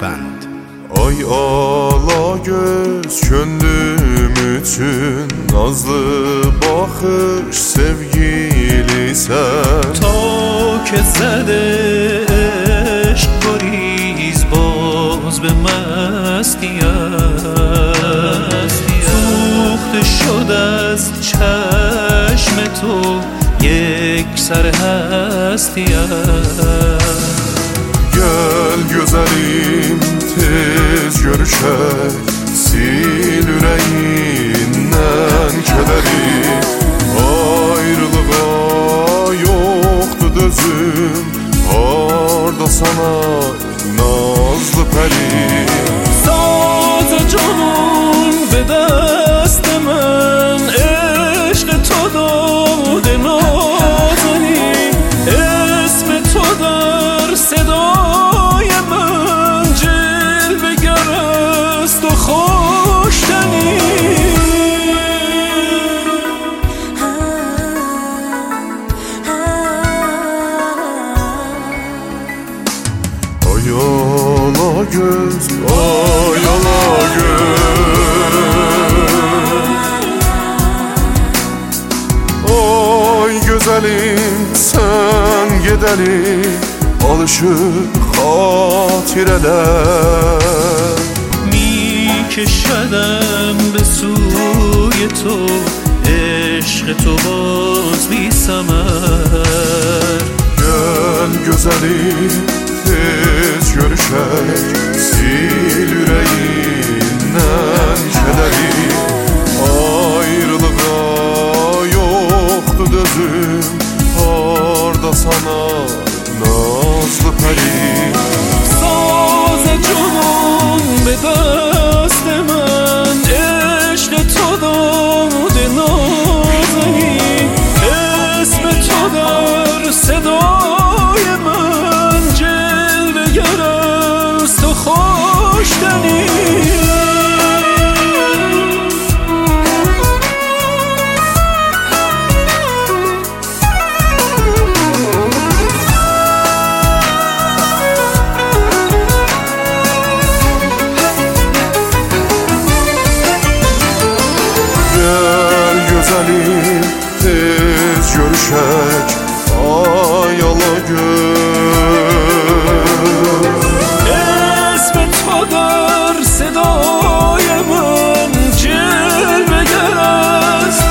Band. Ay ala göz könlüm üçün nazlı bakış sevgili sen. تا که زده عشق گریز باز به مستی است، سوخته شد از چشم تو یک سر هستی است. Gel güzelim tez görüşək, sil ürəyindən kədəri. Ayrılığa yoxdur dözüm, harda sana nazlı pəri. ساز جنون به دست من عشق تو داده نازنین، اسم تو در صدای من جلوه گر است و خوش‌دنی. Ay ala göz, ay ala göz. Ay güzelim sen gedeli, alışır xatirələr. می کشدم به سوی تو عشق تو باز بی ثمر. Gel güzelim tez görüşək, sil ürəyindən kədəri. Ayrılığa yoxdur dözüm, harda sana nazlı pəri. ساز جنون به دست من عشق تو داده نازنین، اسم تو در صدای من جلوه گر است و خوش‌دنی. Güzelim tez görüşək, ay ala göz. اسم تو در صدای من جلوه گر است.